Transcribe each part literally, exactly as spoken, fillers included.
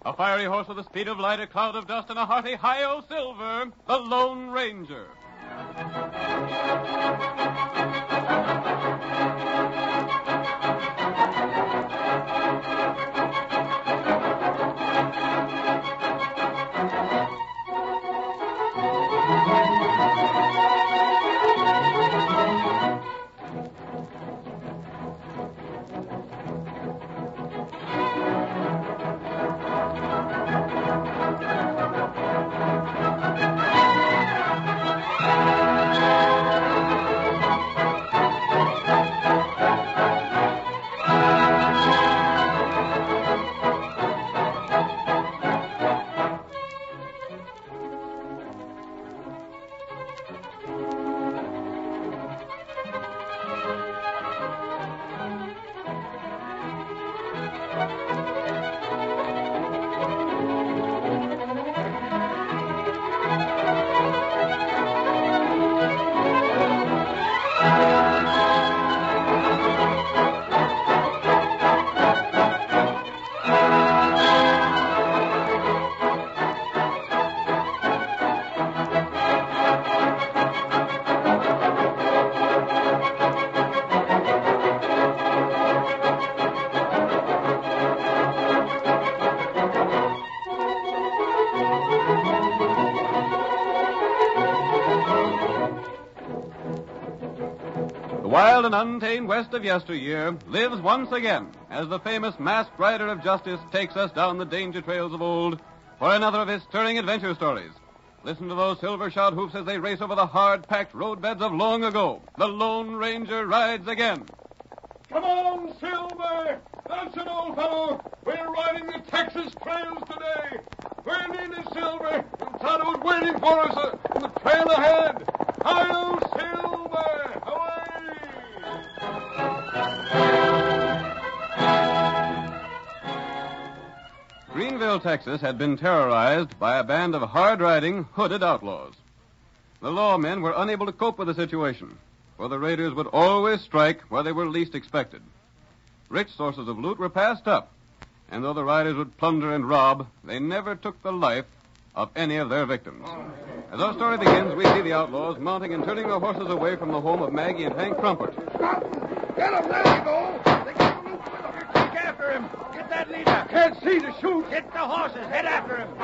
A fiery horse with the speed of light, a cloud of dust, and a hearty hi-yo silver, the Lone Ranger. Wild and untamed West of yesteryear lives once again as the famous masked rider of justice takes us down the danger trails of old for another of his stirring adventure stories. Listen to those silver-shod hoofs as they race over the hard-packed roadbeds of long ago. The Lone Ranger rides again. Come on, Silver! That's it, old fellow. We're riding the Texas trails today. We're nearly Silver, and Tonto's waiting for us uh, in the trail ahead. Hi-yo, Silver! Away! Greenville, Texas had been terrorized by a band of hard-riding, hooded outlaws. The lawmen were unable to cope with the situation, for the raiders would always strike where they were least expected. Rich sources of loot were passed up, and though the riders would plunder and rob, they never took the life of any of their victims. As our story begins, we see the outlaws mounting and turning their horses away from the home of Maggie and Hank Crumpet. Stop them! Get them! There you go! They got the loop with them. Take after him! Get that leader! Can't see to shoot! Get the horses! Head after him!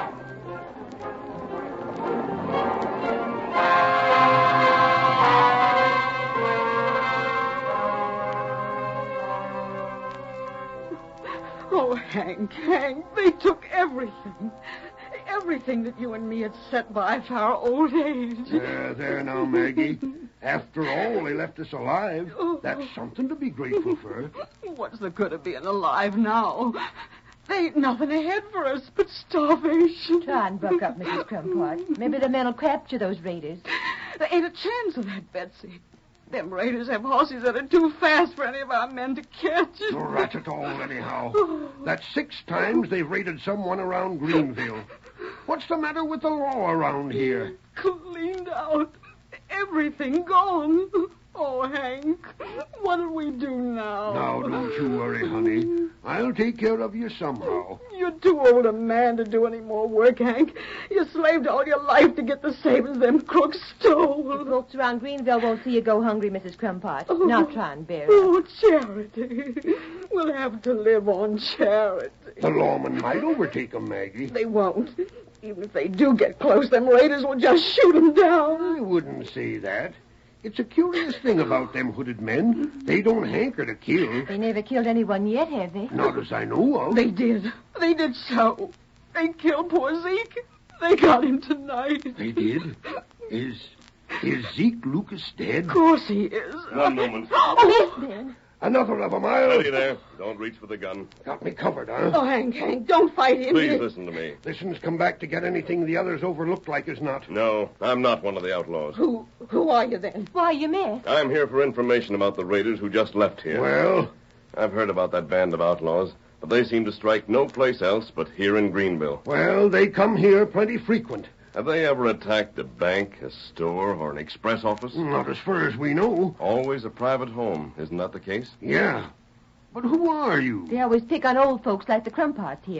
Oh, Hank, Hank, they took everything. Everything that you and me had set by for our old age. There, there now, Maggie. After all, they left us alive. That's something to be grateful for. What's the good of being alive now? There ain't nothing ahead for us but starvation. Try and buck up, Missus Crumpart. Maybe the men will capture those raiders. There ain't a chance of that, Betsy. Them raiders have horses that are too fast for any of our men to catch. No rat at all, anyhow. That's six times they've raided someone around Greenville. What's the matter with the law around here? Cleaned out. Everything gone. Oh, Hank, what'll we do now? Now, don't you worry, honey. I'll take care of you somehow. You're too old a man to do any more work, Hank. You slaved all your life to get the savings them crooks stole. The folks around Greenville won't see you go hungry, Missus Crumpart. Oh. Now try and bear it. Oh, charity. We'll have to live on charity. The lawmen might overtake 'em, Maggie. They won't. Even if they do get close, them raiders will just shoot 'em down. I wouldn't say that. It's a curious thing about them hooded men. They don't hanker to kill. They never killed anyone yet, have they? Not as I know of. They did. They did so. They killed poor Zeke. They got him tonight. They did? Is... is Zeke Lucas dead? Of course he is. One moment. Oh, Yes, Ben. Another of 'em, I'll... Steady there. Don't reach for the gun. Got me covered, huh? oh, Hank, Hank, don't fight him. Please listen to me. Listen's come back to get anything the others overlooked like as not. No, I'm not one of the outlaws. Who, who are you then? Why, you met. I'm here for information about the raiders who just left here. Well, I've heard about that band of outlaws, but they seem to strike no place else but here in Greenville. well, they come here plenty frequent. Have they ever attacked a bank, a store, or an express office? Not as far as we know. Always a private home. Isn't that the case? Yeah. But who are you? They always pick on old folks like the Crumparts here.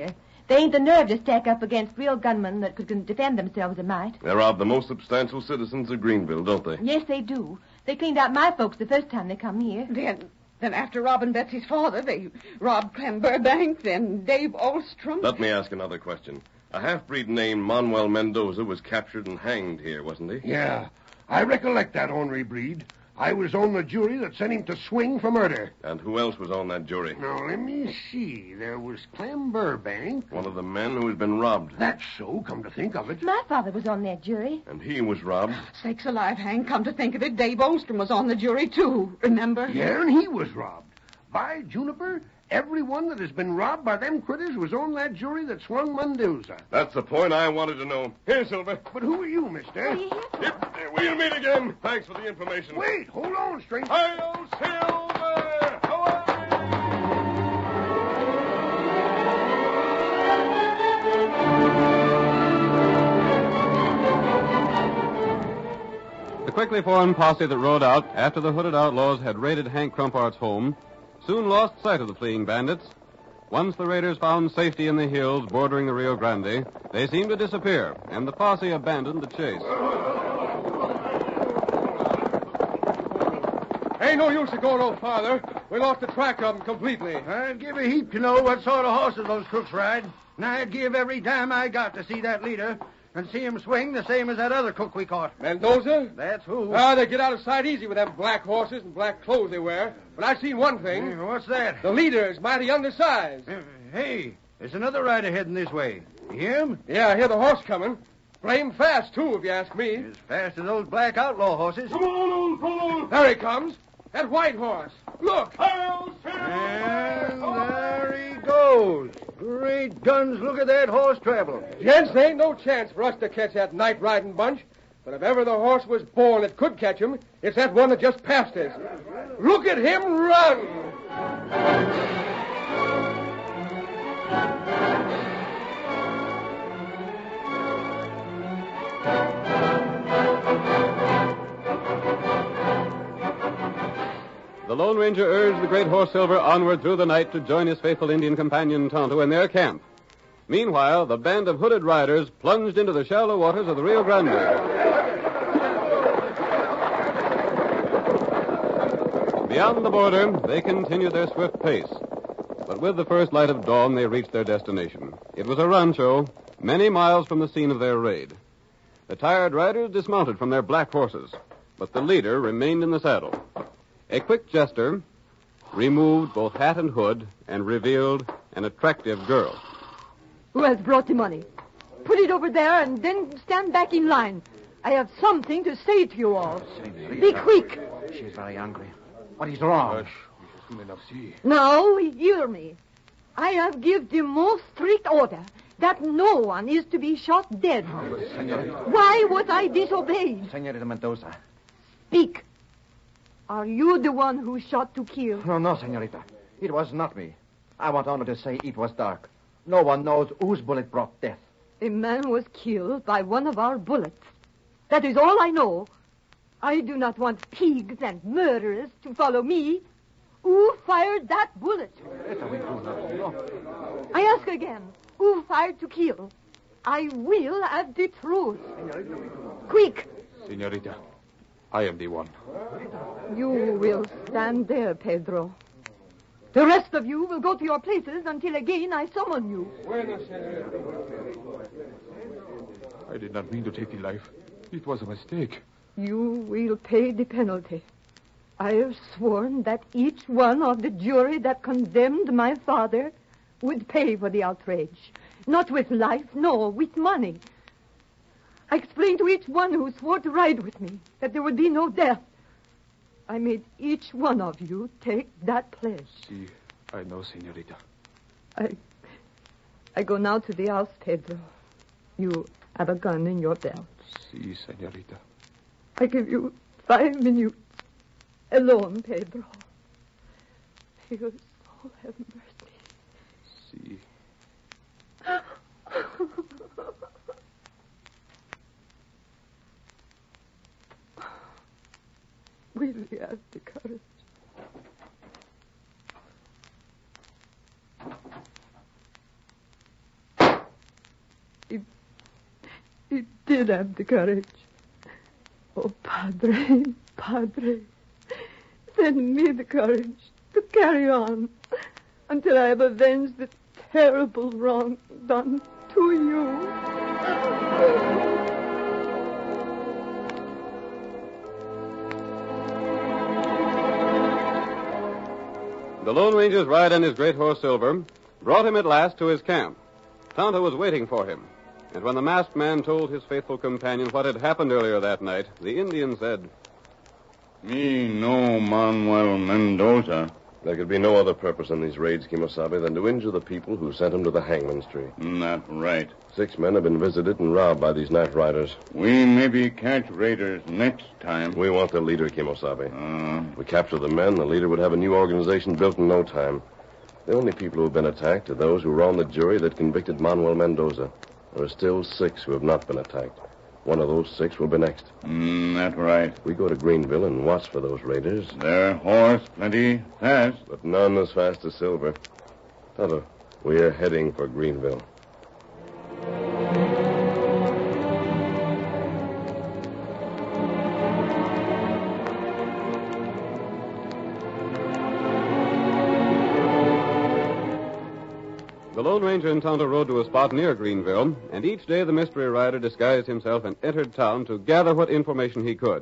They ain't the nerve to stack up against real gunmen that could defend themselves a mite. They rob the most substantial citizens of Greenville, don't they? Yes, they do. They cleaned out my folks the first time they come here. Then, then after robbing Betsy's father, they robbed Clem Burbank, then Dave Ostrom. Let me ask another question. A half-breed named Manuel Mendoza was captured and hanged here, wasn't he? Yeah, I recollect that ornery breed. I was on the jury that sent him to swing for murder. And who else was on that jury? Now, let me see. There was Clem Burbank. One of the men who had been robbed. That's so, come to think of it. My father was on that jury. And he was robbed. Sakes alive, Hank, come to think of it, Dave Ostrom was on the jury, too, remember? Yeah, and he was robbed. By Juniper, everyone that has been robbed by them critters was on that jury that swung Mendoza. That's the point I wanted to know. Here, Silver. But who are you, mister? Yep, we'll meet again. Thanks for the information. Wait, hold on, stranger. Hi-yo, Silver! Away! The quickly formed posse that rode out after the hooded outlaws had raided Hank Crumpart's home soon lost sight of the fleeing bandits. Once the raiders found safety in the hills bordering the Rio Grande, they seemed to disappear, and the posse abandoned the chase. Ain't no use to go no farther. We lost the track of them completely. I'd give a heap to know what sort of horses those crooks ride. And I'd give every dime I got to see that leader and see him swing the same as that other cook we caught. Mendoza? That's who. Ah, they get out of sight easy with them black horses and black clothes they wear. But I seen one thing. Hey, what's that? The leader is mighty undersized. Uh, Hey, there's another rider heading this way. You hear him? Yeah, I hear the horse coming. Blame fast, too, if you ask me. As fast as those black outlaw horses. Come on, old fellow. There he comes. That white horse. Look. And there he goes. Great guns, look at that horse travel. Gents, there ain't no chance for us to catch that night riding bunch. But if ever the horse was born that could catch him, it's that one that just passed us. Look at him run! The Lone Ranger urged the great horse Silver onward through the night to join his faithful Indian companion Tonto in their camp. Meanwhile, the band of hooded riders plunged into the shallow waters of the Rio Grande. Beyond the border, they continued their swift pace. But with the first light of dawn, they reached their destination. It was a rancho, many miles from the scene of their raid. The tired riders dismounted from their black horses, but the leader remained in the saddle. A quick gesture removed both hat and hood and revealed an attractive girl. Who has brought the money? Put it over there and then stand back in line. I have something to say to you all. Be quick. She's very angry. What is wrong? Now, hear me. I have given the most strict order that no one is to be shot dead. Why was I disobeyed? Senorita Mendoza. Speak. Are you the one who shot to kill? No, no, senorita. It was not me. I want honor to say it was dark. No one knows whose bullet brought death. A man was killed by one of our bullets. That is all I know. I do not want pigs and murderers to follow me. Who fired that bullet? I ask again, who fired to kill? I will have the truth. Quick! Senorita, I am the one. You will stand there, Pedro. The rest of you will go to your places until again I summon you. I did not mean to take the life. It was a mistake. You will pay the penalty. I have sworn that each one of the jury that condemned my father would pay for the outrage. Not with life, nor with money. I explained to each one who swore to ride with me that there would be no death. I made each one of you take that pledge. Si, I know, senorita. I, I go now to the house, Pedro. You have a gun in your belt. Si, senorita. I give you five minutes alone, Pedro. May your soul have mercy. Si. Will you have the courage? He did have the courage. Oh, Padre, Padre, send me the courage to carry on until I have avenged the terrible wrong done to you. The Lone Ranger's ride on his great horse Silver brought him at last to his camp. Tonto was waiting for him, and when the masked man told his faithful companion what had happened earlier that night, the Indian said, Me no Manuel Mendoza. There could be no other purpose in these raids, Kimosabe, than to injure the people who sent him to the hangman's tree. Not right. Six men have been visited and robbed by these night riders. We maybe catch raiders next time. We want the leader, Kimosabe. Uh, If we capture the men, the leader would have a new organization built in no time. The only people who have been attacked are those who were on the jury that convicted Manuel Mendoza. There are still six who have not been attacked. One of those six will be next. mm, not right. We go to Greenville and watch for those raiders, Their horse plenty fast. but none as fast as Silver. Tonto, we are heading for Greenville. The Lone Ranger and Tonto rode to a spot near Greenville, and each day the mystery rider disguised himself and entered town to gather what information he could.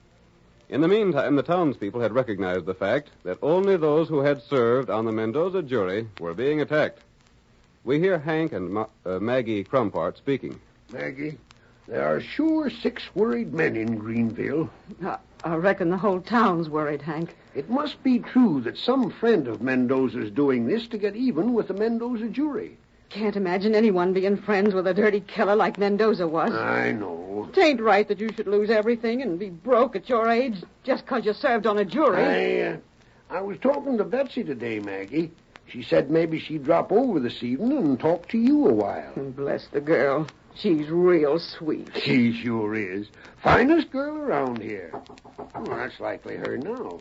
In the meantime, the townspeople had recognized the fact that only those who had served on the Mendoza jury were being attacked. We hear Hank and Ma- uh, Maggie Crumpart speaking. Maggie, there are sure six worried men in Greenville. I, I reckon the whole town's worried, Hank. It must be true that some friend of Mendoza's doing this to get even with the Mendoza jury. Can't imagine anyone being friends with a dirty killer like Mendoza was. I know. It ain't right that you should lose everything and be broke at your age just 'cause you served on a jury. I, uh, I was talking to Betsy today, Maggie. She said maybe she'd drop over this evening and talk to you a while. Bless the girl. She's real sweet. She sure is. Finest girl around here. Oh, that's likely her now.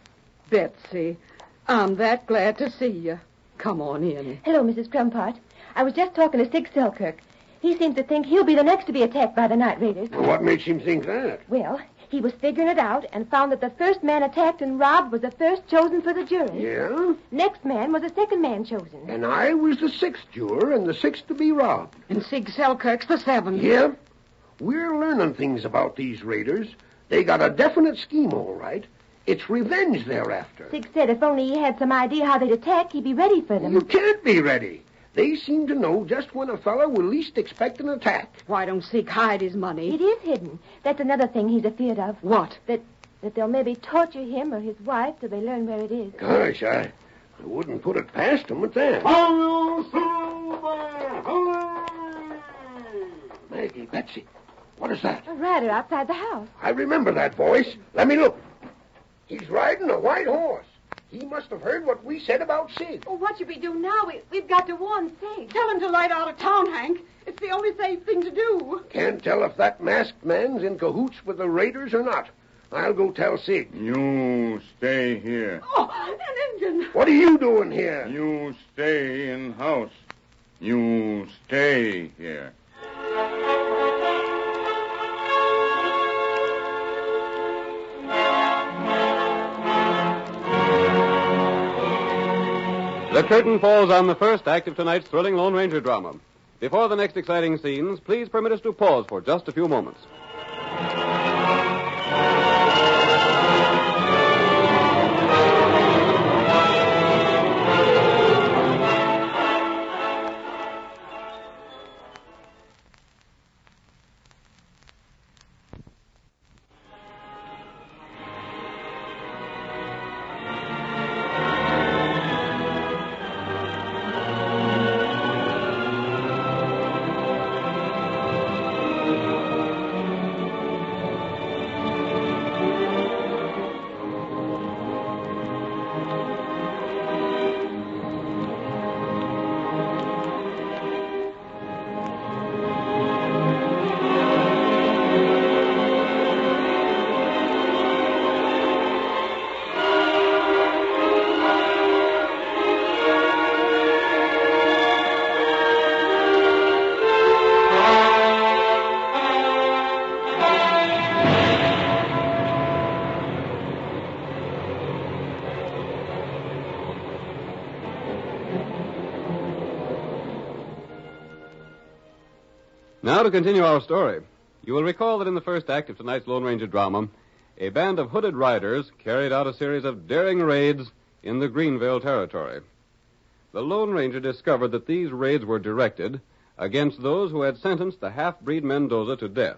Betsy, I'm that glad to see you. Come on in. Hello, Missus Crumpart. I was just talking to Sig Selkirk. He seems to think he'll be the next to be attacked by the night raiders. What makes him think that? Well, he was figuring it out and found that the first man attacked and robbed was the first chosen for the jury. Yeah? Next man was the second man chosen. And I was the sixth juror and the sixth to be robbed. And Sig Selkirk's the seventh. Yeah? We're learning things about these raiders. They got a definite scheme, all right. It's revenge they're after. Sig said if only he had some idea how they'd attack, he'd be ready for them. You can't be ready. They seem to know just when a fella will least expect an attack. Why don't Sig hide his money? It is hidden. That's another thing he's afeard of. What? That that they'll maybe torture him or his wife till they learn where it is. Gosh, I, I wouldn't put it past them at that. Hello, Silver! Hooray! Maggie, Betsy, what is that? A rider outside the house. I remember that voice. Let me look. He's riding a white horse. He must have heard what we said about Sig. Well, what should we do now? We, we've got to warn Sig. Tell him to light out of town, Hank. It's the only safe thing to do. Can't tell if that masked man's in cahoots with the raiders or not. I'll go tell Sig. You stay here. Oh, an Indian. What are you doing here? You stay in house. You stay here. The curtain falls on the first act of tonight's thrilling Lone Ranger drama. Before the next exciting scenes, please permit us to pause for just a few moments. Now to continue our story. You will recall that in the first act of tonight's Lone Ranger drama, a band of hooded riders carried out a series of daring raids in the Greenville territory. The Lone Ranger discovered that these raids were directed against those who had sentenced the half-breed Mendoza to death.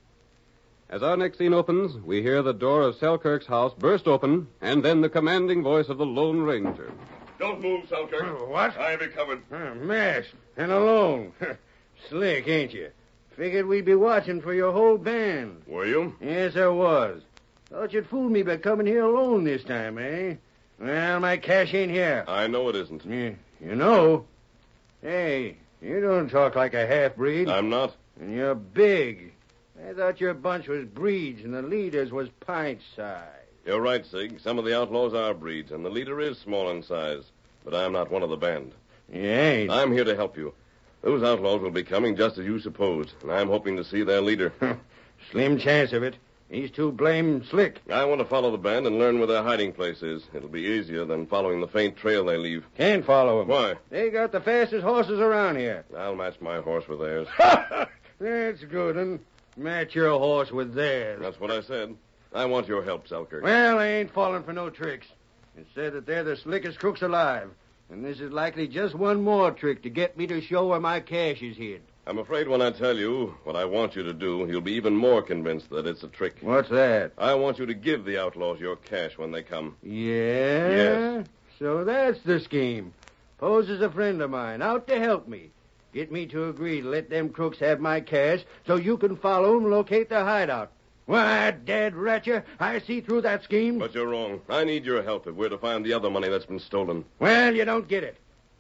As our next scene opens, we hear the door of Selkirk's house burst open, and then the commanding voice of the Lone Ranger. Don't move, Selkirk. Uh, what? I have it covered. Uh, masked and alone. Slick, ain't you? Figured we'd be watching for your whole band. Were you? Yes, I was. Thought you'd fool me by coming here alone this time, eh? Well, my cash ain't here. I know it isn't. You, you know? Hey, you don't talk like a half-breed. I'm not. And you're big. I thought your bunch was breeds and the leaders was pint-sized. You're right, Sig. Some of the outlaws are breeds, and the leader is small in size. But I'm not one of the band. You ain't. I'm here to help you. Those outlaws will be coming just as you supposed, and I'm hoping to see their leader. Slim chance of it. He's too blame slick. I want to follow the band and learn where their hiding place is. It'll be easier than following the faint trail they leave. Can't follow him. Why? They got the fastest horses around here. I'll match my horse with theirs. That's good, and match your horse with theirs. That's what I said. I want your help, Selkirk. Well, I ain't falling for no tricks. It said that they're the slickest crooks alive. And this is likely just one more trick to get me to show where my cash is hid. I'm afraid when I tell you what I want you to do, you'll be even more convinced that it's a trick. What's that? I want you to give the outlaws your cash when they come. Yeah? Yes. So that's the scheme. Pose as a friend of mine, out to help me. Get me to agree to let them crooks have my cash so you can follow them and locate their hideout. Why, dead wretcher, I see through that scheme. But you're wrong. I need your help if we're to find the other money that's been stolen. Well, you don't get it.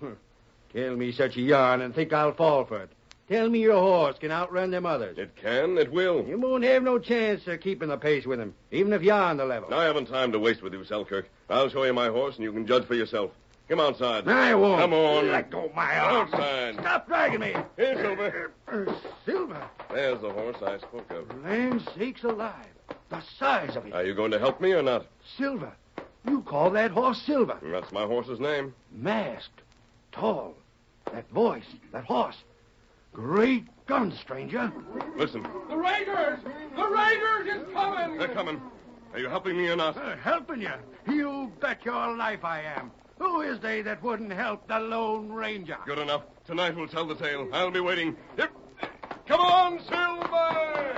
Tell me such a yarn and think I'll fall for it. Tell me your horse can outrun them others. It can, it will. You won't have no chance of keeping the pace with him, even if you're on the level. I haven't time to waste with you, Selkirk. I'll show you my horse, and you can judge for yourself. Come outside. I won't. Come on. Let go of my arm. Outside. Stop dragging me. Here, Silver. Uh, Silver. There's the horse I spoke of. Land sakes alive. The size of it. Are you going to help me or not? Silver. You call that horse Silver. That's my horse's name. Masked. Tall. That voice. That horse. Great gun, stranger. Listen. The Raiders! The Raiders is coming! They're coming. Are you helping me or not? Uh, helping you? You bet your life I am. Who is they that wouldn't help the Lone Ranger? Good enough. Tonight we'll tell the tale. I'll be waiting. Yep. Come on, Silver!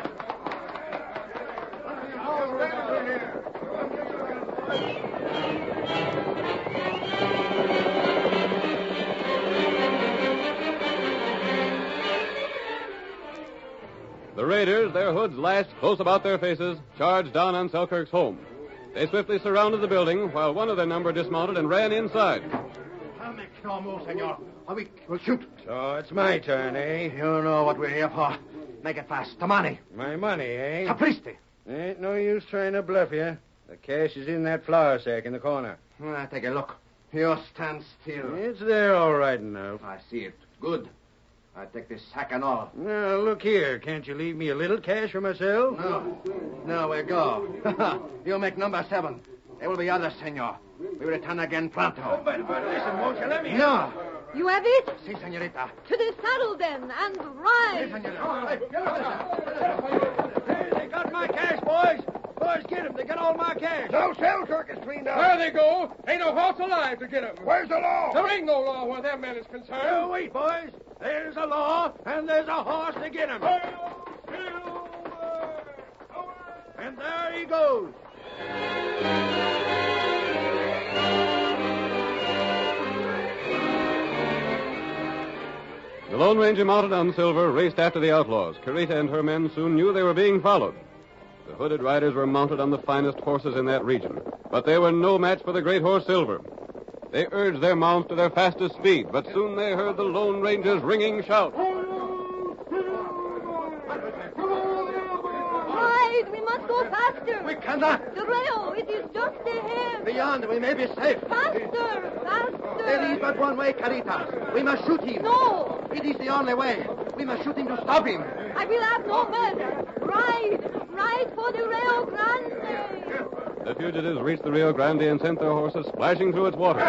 The raiders, their hoods lashed close about their faces, charged down on Selkirk's home. They swiftly surrounded the building, while one of their number dismounted and ran inside. I'll make no move, senor. We will shoot. So it's my turn, eh? You know what we're here for. Make it fast. The money. My money, eh? Sapristi. Ain't no use trying to bluff you. The cash is in that flour sack in the corner. Ah, take a look. You stand still. It's there all right enough. I see it. Good. I take this sack and all. Now, look here. Can't you leave me a little cash for myself? No. No, we go. You make number seven. There will be others, senor. We return again pronto. Oh, but, but listen, won't you let me... No. You have it? Si, senorita. To the saddle, then, and ride. Si, senorita. Hey, they got my cash, boys. Boys, get them. They got all my cash. No, Selkirk is cleaned out. There they go. Ain't no horse alive to get 'em. Where's the law? There ain't no law where that man is concerned. Oh, wait, boys. There's a law, and there's a horse to get him. And there he goes. The Lone Ranger, mounted on Silver, raced after the outlaws. Carita and her men soon knew they were being followed. The hooded riders were mounted on the finest horses in that region, but they were no match for the great horse Silver. They urged their mounts to their fastest speed, but soon they heard the Lone Ranger's ringing shout. Ride! We must go faster. We cannot. The rail, it is just ahead. Beyond, we may be safe. Faster! Faster! There is but one way, Carita. We must shoot him. No! It is the only way. We must shoot him to stop him. I will have no mercy. Ride! Ride for the Rio Grande! The fugitives reached the Rio Grande and sent their horses splashing through its waters.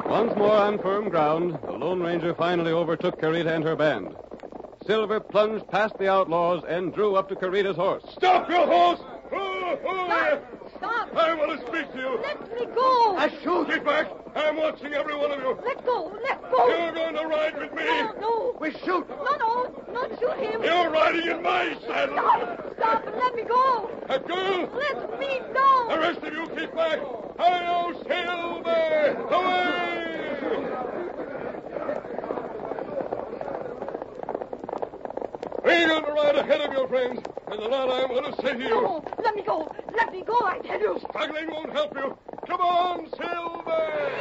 Once more on firm ground, the Lone Ranger finally overtook Carita and her band. Silver plunged past the outlaws and drew up to Carita's horse. Stop your horse! Oh, oh, Stop! Stop! I want to speak to you. Let me go! I shoot. Keep back. I'm watching every one of you. Let go! Let go! You're going to ride with me. No, no. We shoot. No, no. Not shoot him. You're riding in my saddle. Stop! Stop and let me go! That girl. Let me go! The rest of you keep back. Hi-yo, Silver! Away! We're going to ride ahead of your friends. There's a lot I'm going to say to you. No, let me go. Let me go, I tell you. Struggling won't help you. Come on, Silver!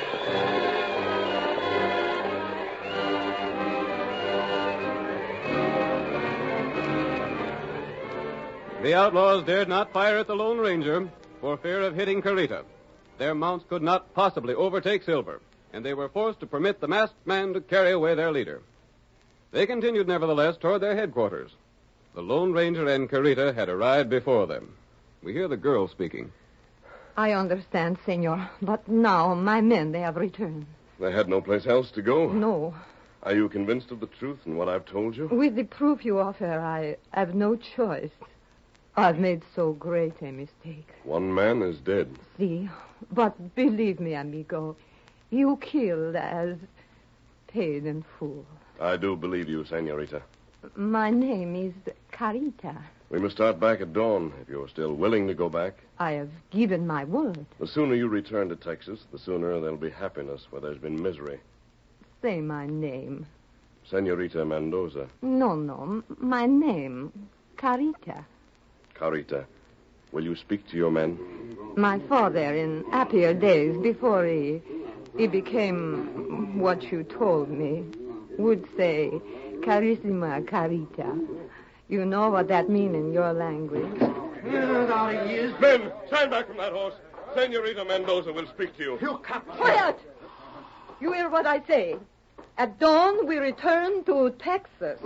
The outlaws dared not fire at the Lone Ranger for fear of hitting Carita. Their mounts could not possibly overtake Silver, and they were forced to permit the masked man to carry away their leader. They continued, nevertheless, toward their headquarters. The Lone Ranger and Carita had arrived before them. We hear the girl speaking. I understand, senor, but now my men, they have returned. They had no place else to go. No. Are you convinced of the truth in what I've told you? With the proof you offer, I have no choice. I've made so great a mistake. One man is dead. See, but believe me, amigo, you killed as paid in full. I do believe you, senorita. My name is Carita. We must start back at dawn, if you're still willing to go back. I have given my word. The sooner you return to Texas, the sooner there'll be happiness where there's been misery. Say my name. Senorita Mendoza. No, no, my name, Carita. Carita, will you speak to your men? My father, in happier days, before he, he became what you told me, would say, Carissima Carita. You know what that means in your language. There he is. Men, stand back from that horse. Senorita Mendoza will speak to you. You capture. Quiet! You hear what I say. At dawn, we return to Texas.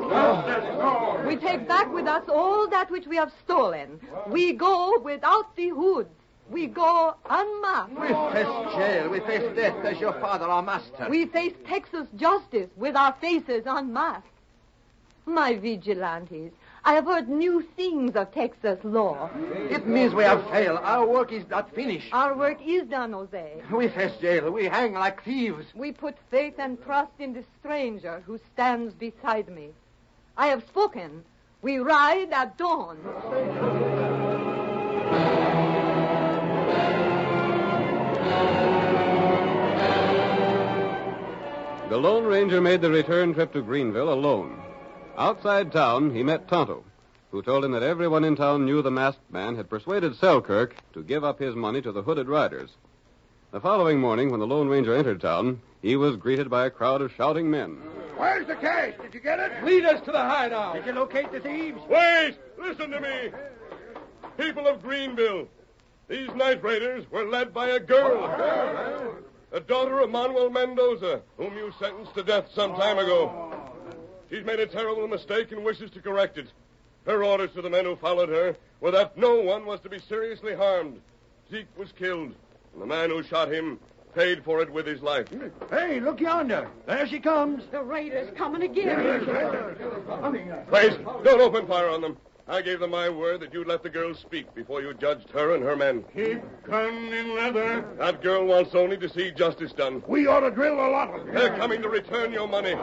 Oh. We take back with us all that which we have stolen. We go without the hoods. We go unmasked. We face jail. We face death as your father, our master. We face Texas justice with our faces unmasked. My vigilantes, I have heard new things of Texas law. It means we have failed. Our work is not finished. Our work is done, Jose. We face jail. We hang like thieves. We put faith and trust in the stranger who stands beside me. I have spoken. We ride at dawn. The Lone Ranger made the return trip to Greenville alone. Outside town, he met Tonto, who told him that everyone in town knew the masked man had persuaded Selkirk to give up his money to the hooded riders. The following morning, when the Lone Ranger entered town, he was greeted by a crowd of shouting men. Where's the cash? Did you get it? Lead us to the hideout. Did you locate the thieves? Wait! Listen to me. People of Greenville, these night raiders were led by a girl. A daughter of Manuel Mendoza, whom you sentenced to death some time ago. She's made a terrible mistake and wishes to correct it. Her orders to the men who followed her were that no one was to be seriously harmed. Zeke was killed, and the man who shot him paid for it with his life. Hey, look yonder. There she comes. The raiders coming again. Please, don't open fire on them. I gave them my word that you'd let the girl speak before you judged her and her men. Keep gun in leather. That girl wants only to see justice done. We ought to drill a lot of them. They're coming to return your money.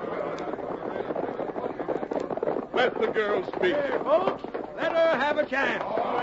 Let the girl speak. Hey, folks, let her have a chance.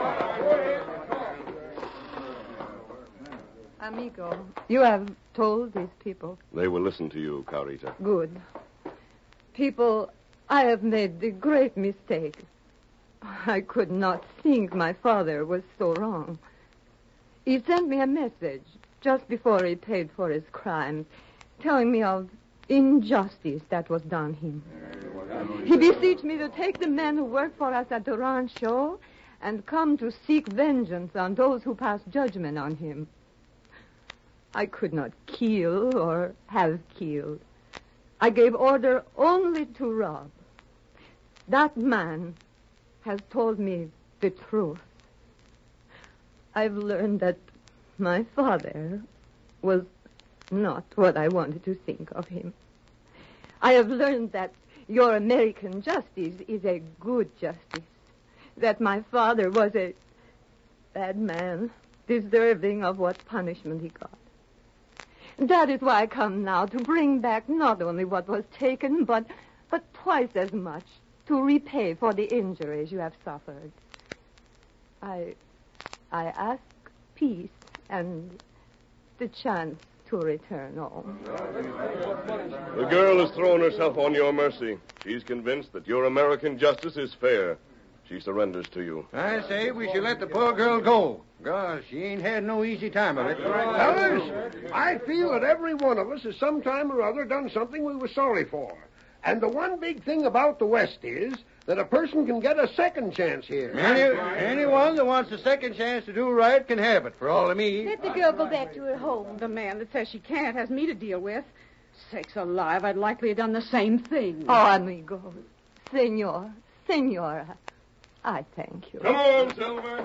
Amigo, you have told these people. They will listen to you, Carita. Good. People, I have made the great mistake. I could not think my father was so wrong. He sent me a message just before he paid for his crimes, telling me of injustice that was done him. He beseeched me to take the men who work for us at the rancho and come to seek vengeance on those who passed judgment on him. I could not kill or have killed. I gave order only to rob. That man has told me the truth. I've learned that my father was not what I wanted to think of him. I have learned that your American justice is a good justice, that my father was a bad man, deserving of what punishment he got. That is why I come now, to bring back not only what was taken, but, but twice as much, to repay for the injuries you have suffered. I, I ask peace and the chance to return home. The girl has thrown herself on your mercy. She's convinced that your American justice is fair. She surrenders to you. I say we should let the poor girl go. Gosh, she ain't had no easy time of it. Fellas, I feel that every one of us has sometime or other done something we were sorry for. And the one big thing about the West is that a person can get a second chance here. Any, anyone that wants a second chance to do right can have it, for all of me. Let the girl go back to her home. The man that says she can't has me to deal with. Sakes alive, I'd likely have done the same thing. Oh, amigo. Senor, senora, I thank you. Come on, Silver.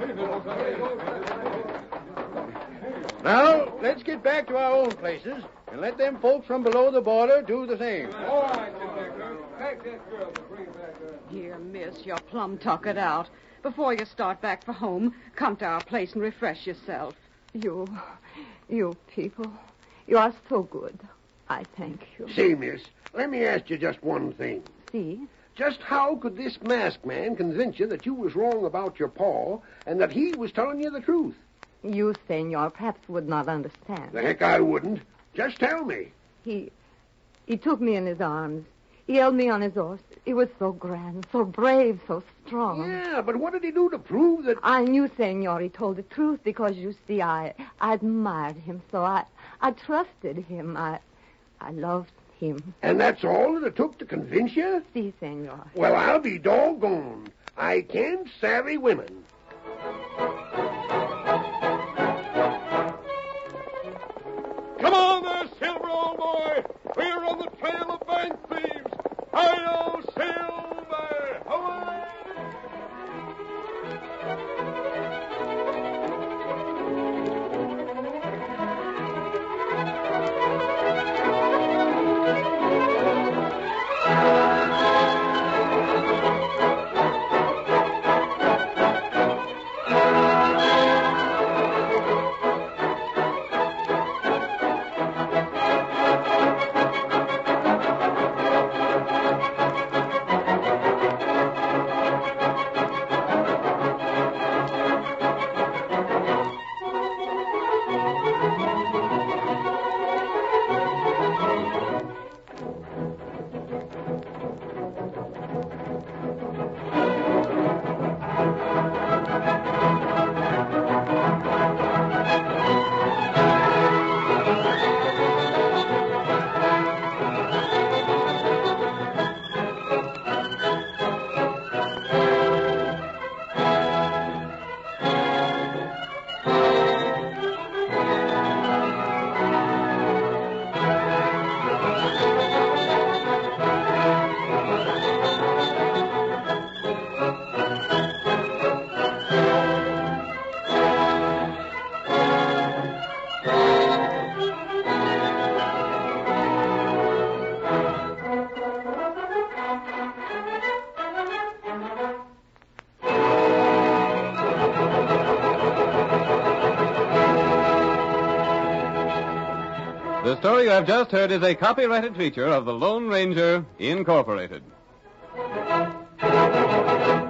Now, let's get back to our own places and let them folks from below the border do the same. All right, take that girl. Bring it back up. Dear miss, you're plumb tuckered out. Before you start back for home, come to our place and refresh yourself. You, you people, you are so good. I thank you. See, miss, let me ask you just one thing. See? Just how could this masked man convince you that you was wrong about your paw and that he was telling you the truth? You, senor, perhaps would not understand. The heck I wouldn't. Just tell me. He, he took me in his arms. He held me on his horse. He was so grand, so brave, so strong. Yeah, but what did he do to prove that... I knew, senor, he told the truth because, you see, I, I admired him, so I, I trusted him. I, I loved him. And that's all that it took to convince you? Si, senor. Well, I'll be doggone. I can't savvy women. Come on there, Silver, old boy. We're on the trail of bank thieves. Hi-yo, Silver! Away! The story you have just heard is a copyrighted feature of the Lone Ranger, Incorporated.